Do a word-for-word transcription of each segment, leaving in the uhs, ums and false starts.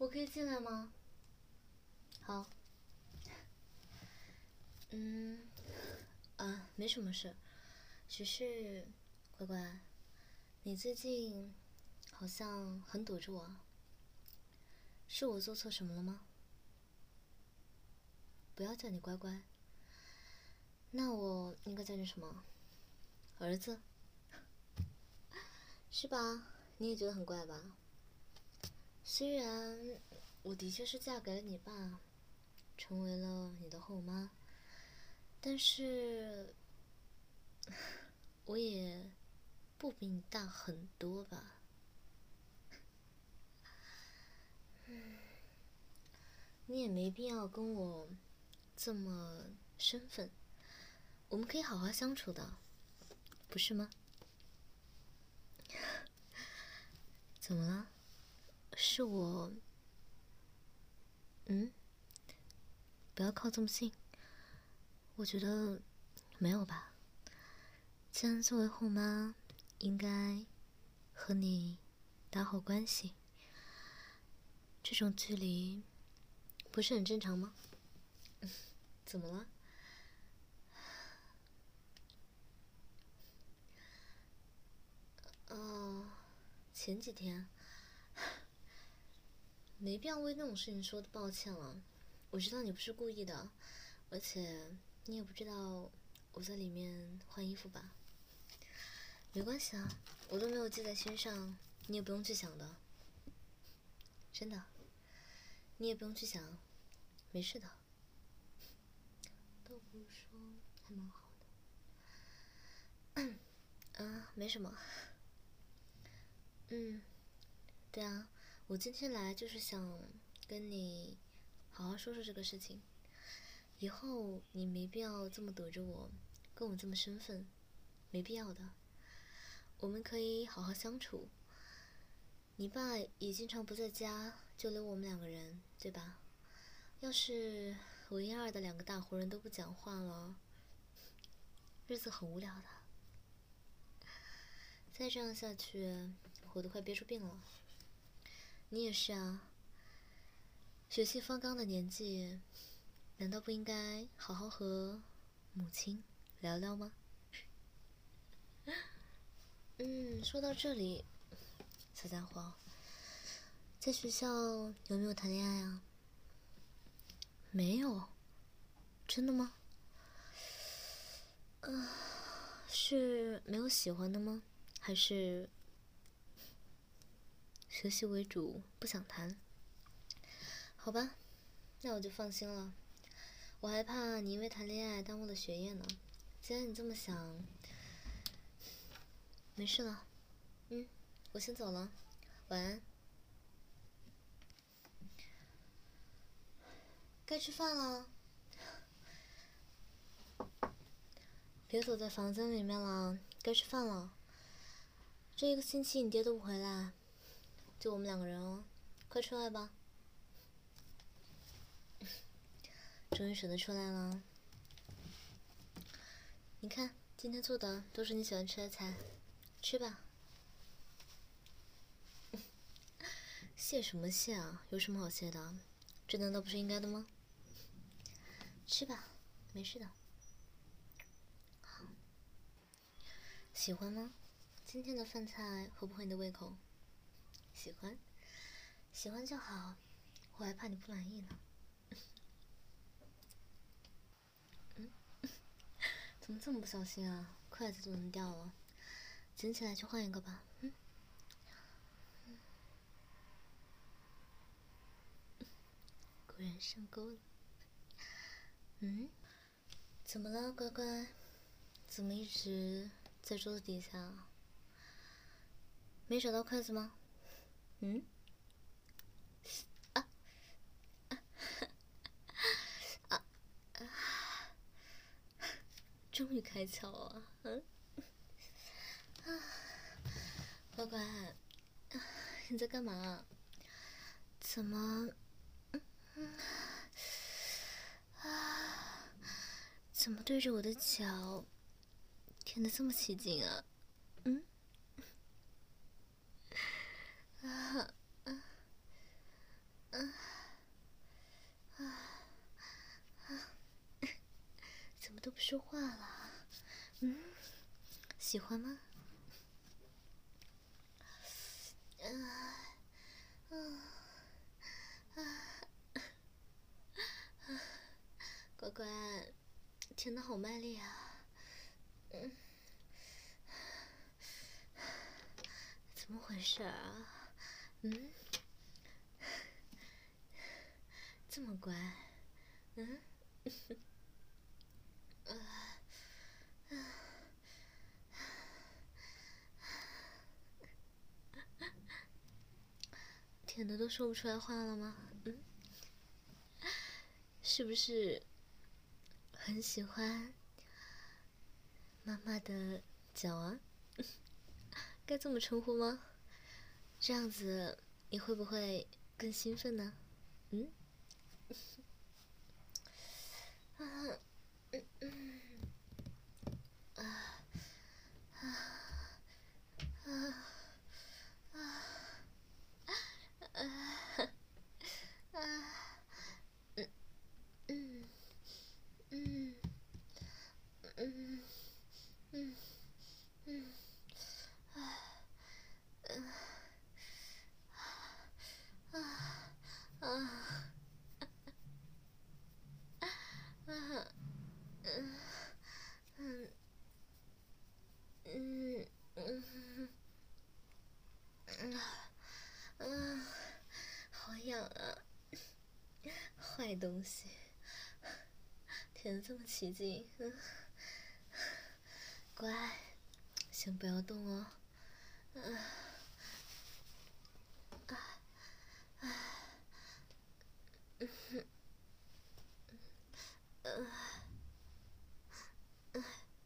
我可以进来吗？好。嗯，啊，没什么事，只是，乖乖，你最近好像很躲着我，是我做错什么了吗？不要叫你乖乖，那我应该叫你什么？儿子，是吧？你也觉得很怪吧？虽然我的确是嫁给了你爸，成为了你的后妈，但是我也不比你大很多吧。你也没必要跟我这么身份，我们可以好好相处的，不是吗？怎么了？是我……嗯？不要靠这么近。我觉得没有吧。既然作为后妈，应该和你打好关系。这种距离不是很正常吗？怎么了？哦，前几天，没必要为那种事情说的抱歉了。我知道你不是故意的，而且你也不知道我在里面换衣服吧？没关系啊，我都没有记在心上，你也不用去想的。真的，你也不用去想，没事的。倒不如说还蛮好的。嗯，没什么。嗯，对啊，我今天来就是想跟你好好说说这个事情。以后你没必要这么躲着我，跟我这么身份，没必要的。我们可以好好相处。你爸也经常不在家，就留我们两个人，对吧？要是我一二的两个大活人都不讲话了，日子很无聊的。再这样下去，我都快憋出病了。你也是啊，血气方刚的年纪，难道不应该好好和母亲聊聊吗？嗯，说到这里，小家伙，在学校有没有谈恋爱啊？没有，真的吗？啊、呃，是没有喜欢的吗？还是学习为主，不想谈？好吧，那我就放心了。我还怕你因为谈恋爱耽误了学业呢。既然你这么想，没事了。嗯，我先走了，晚安。该吃饭了，别躲在房间里面了，该吃饭了。这一个星期你爹都不回来，就我们两个人哦，快出来吧。终于舍得出来了。你看，今天做的都是你喜欢吃的菜，吃吧。谢什么谢啊？有什么好谢的？这难道不是应该的吗？吃吧，没事的。喜欢吗？今天的饭菜合不合你的胃口？喜欢，喜欢就好。我还怕你不满意呢。嗯，怎么这么不小心啊？筷子都能掉了，捡起来去换一个吧。嗯。果然上钩了。嗯，怎么了，乖乖？怎么一直在桌子底下？没找到筷子吗？嗯？啊啊啊啊！终于开窍了，嗯？啊，乖乖，你在干嘛？怎么？嗯啊！怎么对着我的脚舔得这么起劲啊？嗯？啊啊啊！ 都不说话了。嗯，喜欢吗？啊啊啊啊！乖乖，舔的好卖力啊！嗯，怎么回事啊？嗯，这么乖，嗯，啊啊！舔的都说不出来话了吗？嗯，是不是很喜欢妈妈的脚啊？该这么称呼吗？这样子你会不会更兴奋呢？嗯？啊，嗯嗯，啊啊啊啊啊啊！嗯嗯嗯嗯嗯嗯啊嗯啊啊啊嗯嗯嗯嗯嗯嗯，好痒啊！坏东西，舔得这么起劲，嗯，乖，先不要动哦。嗯啊啊嗯嗯嗯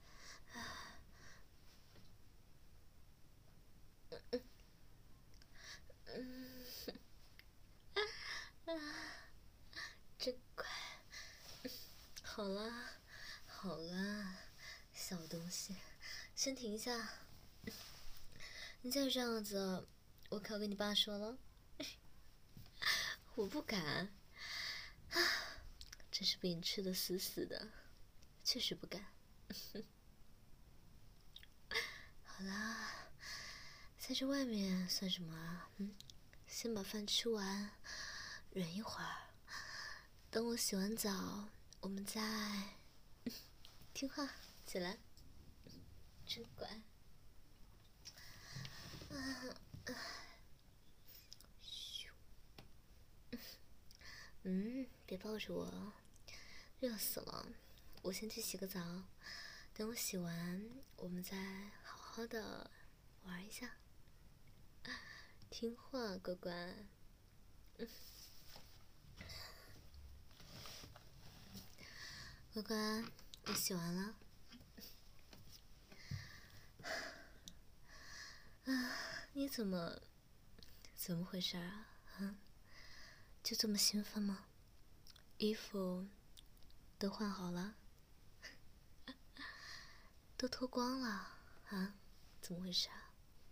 嗯啊，真乖。好啦，好啦，小东西，先停一下。你再这样子，我可要跟你爸说了。我不敢，真是被你吃的死死的，确实不敢。好啦，在这外面算什么啊？嗯，先把饭吃完，忍一会儿。等我洗完澡，我们再听话起来，真乖。啊啊，咻，嗯，别抱着我，热死了。我先去洗个澡，等我洗完，我们再好好的玩一下。听话，乖乖。嗯，乖乖，我洗完了。啊，你怎么，怎么回事啊？啊，就这么兴奋吗？衣服都换好了，都脱光了啊？怎么回事啊？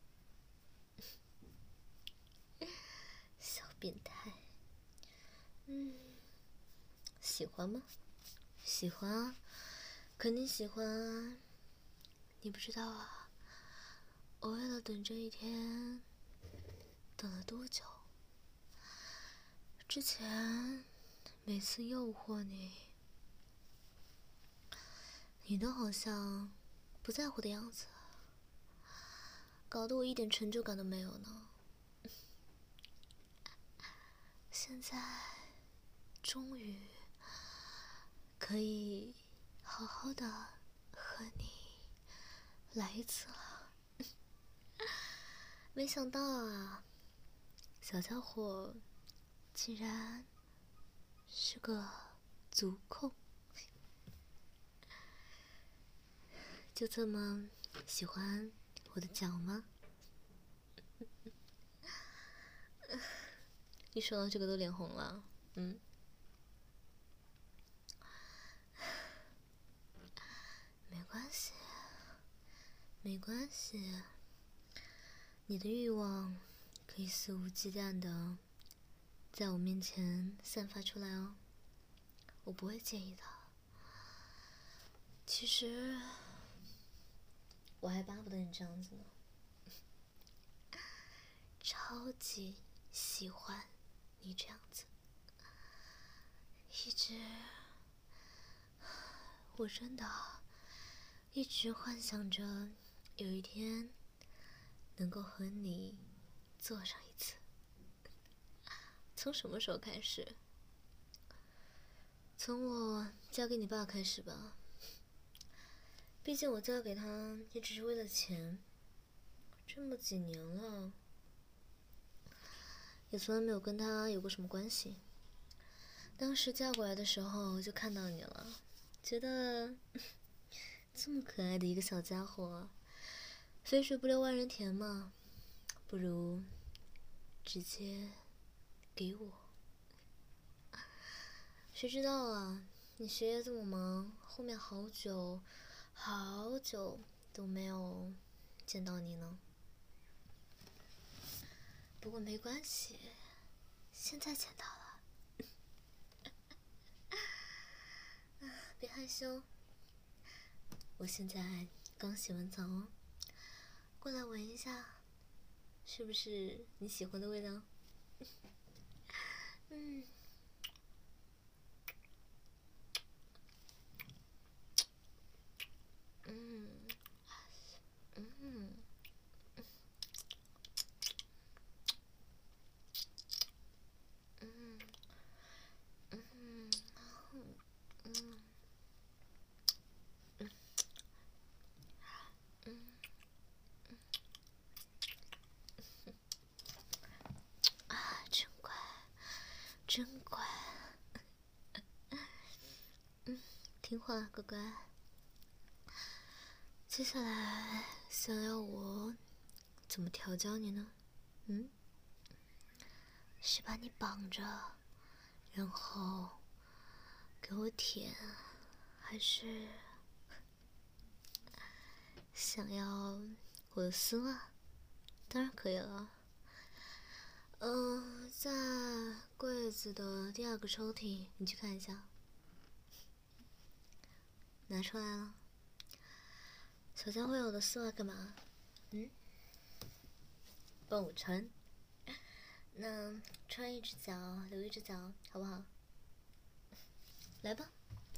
小变态。嗯，喜欢吗？喜欢啊，肯定喜欢啊。你不知道啊，我为了等这一天，等了多久？之前每次诱惑你，你都好像不在乎的样子，搞得我一点成就感都没有呢。现在终于可以好好的和你来一次了。没想到啊，小家伙竟然是个足控，就这么喜欢我的脚吗？一说到这个都脸红了。嗯，没关系，没关系，你的欲望可以肆无忌惮的在我面前散发出来哦，我不会介意的。 其实我还巴不得你这样子呢，超级喜欢你这样子，一直，我真的一直幻想着有一天能够和你做上一次。从什么时候开始？从我嫁给你爸开始吧。毕竟我嫁给他也只是为了钱，这么几年了，也从来没有跟他有过什么关系。当时嫁过来的时候就看到你了，觉得这么可爱的一个小家伙，肥水不流外人田嘛，不如直接给我。谁知道啊，你学业这么忙，后面好久好久都没有见到你呢。不过没关系，现在见到了。别害羞，我现在刚洗完澡哦，过来闻一下，是不是你喜欢的味道？嗯。嗯嗯嗯嗯嗯嗯啊，真乖，真乖，嗯，听话，乖乖。接下来想要我怎么调教你呢？嗯，是把你绑着，然后给我舔，还是想要我的丝袜？当然可以了。嗯、呃，在柜子的第二个抽屉，你去看一下。拿出来了。小家伙，我的丝袜干嘛？嗯，帮我穿。那穿一只脚，留一只脚，好不好？来吧。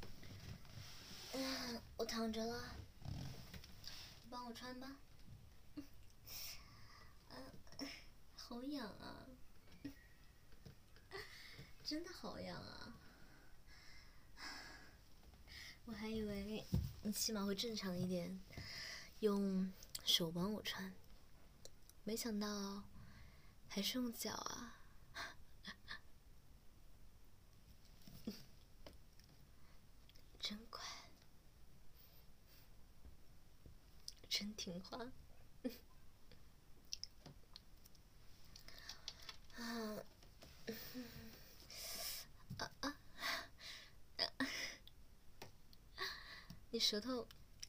嗯，我躺着了，你帮我穿吧。嗯，好痒啊！真的好痒啊！我还以为你起码会正常一点，用手帮我穿，没想到还是用脚啊！真乖，真听话。啊，啊啊！你舌头，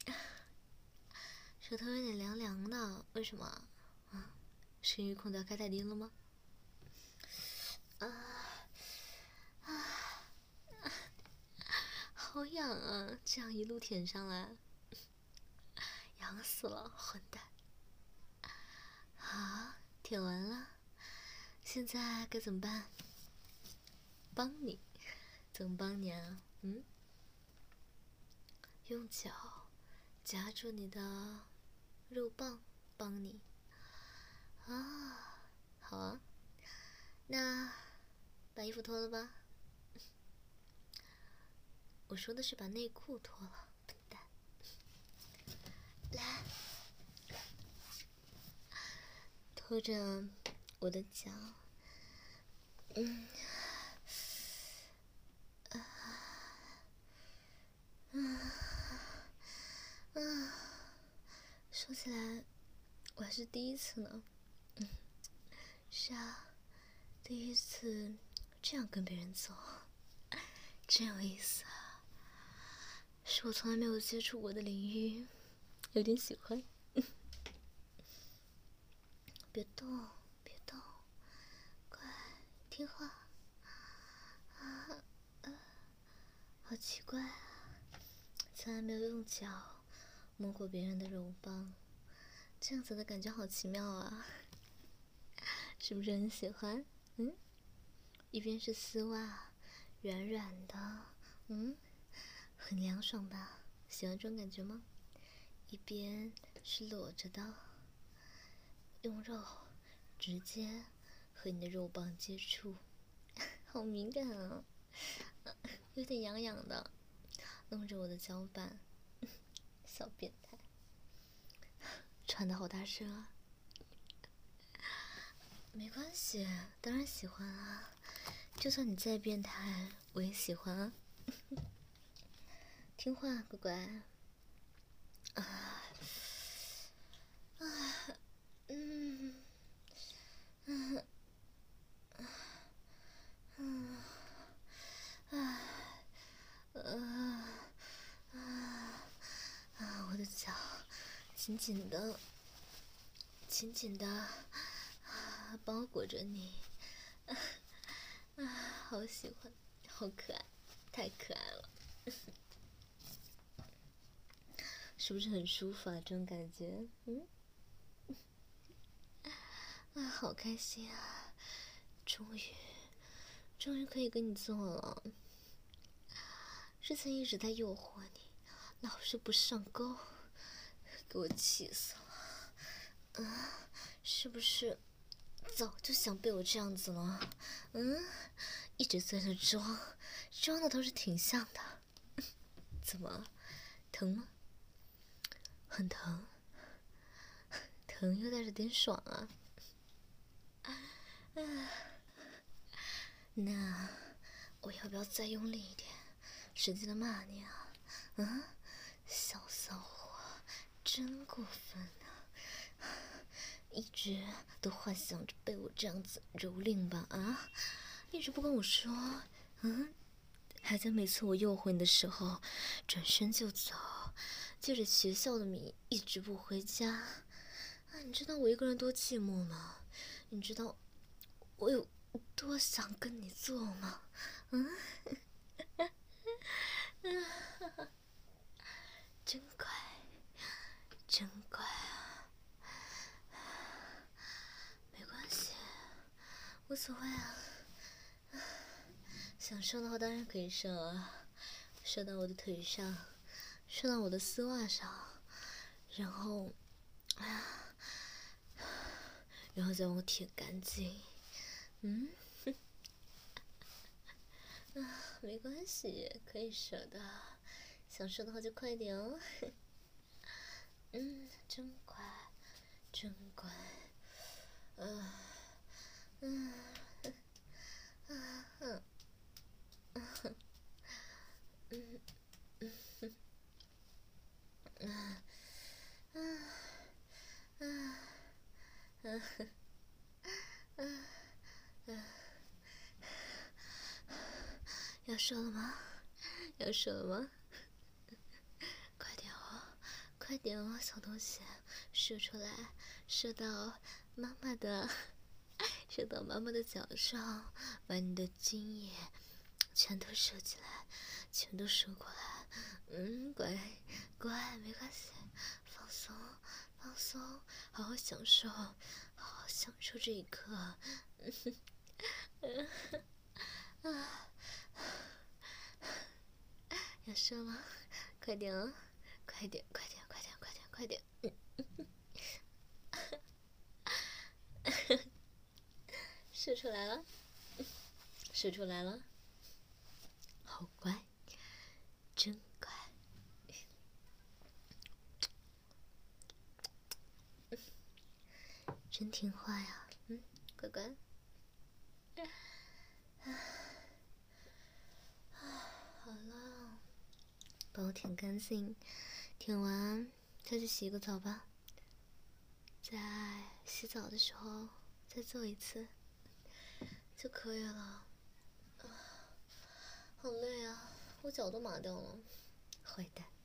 舌头有点凉凉的，为什么？啊，是因为空调开太低了吗？啊啊！好痒啊！这样一路舔上来，痒死了，混蛋！好，舔完了，现在该怎么办？帮你，怎么帮你啊？嗯，用脚夹住你的肉棒，帮你。啊，好啊，那把衣服脱了吧。我说的是把内裤脱了，笨蛋。来，拖着我的脚，嗯，啊，啊，啊，说起来，我还是第一次呢。嗯，是啊，第一次这样跟别人做，真有意思啊！是我从来没有接触过的领域，有点喜欢。别动，别动，乖，听话。啊，啊，好奇怪啊！ 从来没有用脚摸过别人的肉棒，这样子的感觉好奇妙啊，是不是很喜欢？嗯，一边是丝袜，软软的，嗯，很凉爽吧？喜欢这种感觉吗？一边是裸着的，用肉直接和你的肉棒接触，好敏感啊，有点痒痒的，弄着我的脚板，小变态，喘得好大声啊！没关系，当然喜欢啊，就算你再变态，我也喜欢啊。听话，乖乖。啊啊嗯嗯嗯啊啊啊啊！我的脚紧紧的，紧紧的啊包裹着你，啊啊，好喜欢，好可爱，太可爱了。是不是很舒服啊？这种感觉，嗯，啊，好开心啊！终于，终于可以跟你做了。之前一直在诱惑你，老是不上钩，给我气死了。啊，是不是早就想被我这样子了？嗯，一直在那装，装的倒是挺像的。怎么，疼吗？很疼，疼又带着点爽啊！啊，那我要不要再用力一点，使劲的骂你啊？嗯，小骚货，真过分啊！一直都幻想着被我这样子蹂躏吧？啊，一直不跟我说，嗯，还在每次我诱惑你的时候转身就走，借着学校的名义一直不回家。啊，你知道我一个人多寂寞吗？你知道我有多想跟你做吗？嗯，真乖，真乖啊！没关系，无所谓啊。想射的话当然可以射啊，射到我的腿上，射到我的丝袜上，然后，然后再帮我舔干净。嗯，啊，没关系，可以射的。想射的话就快点哦。嗯，真乖，真乖。嗯，嗯，嗯，嗯，嗯，嗯，嗯，嗯，嗯，嗯，嗯，嗯，嗯，要射了吗？要射了吗？快点哦，快点哦，小东西，射出来，射到妈妈的，射到妈妈的脚上，把你的精液全都射起来，全都射过来。嗯，乖，乖，没关系，放松，放松，好好享受，好好享受这一刻。嗯，啊，要射吗？快点哦，快点，快点，快点，快点，快点！射出来了，射出来了，好乖，真乖，真听话呀，嗯，乖乖。好了，帮我舔干净，舔完再去洗个澡吧。在洗澡的时候再做一次就可以了。好累啊，我脚都麻掉了。坏蛋。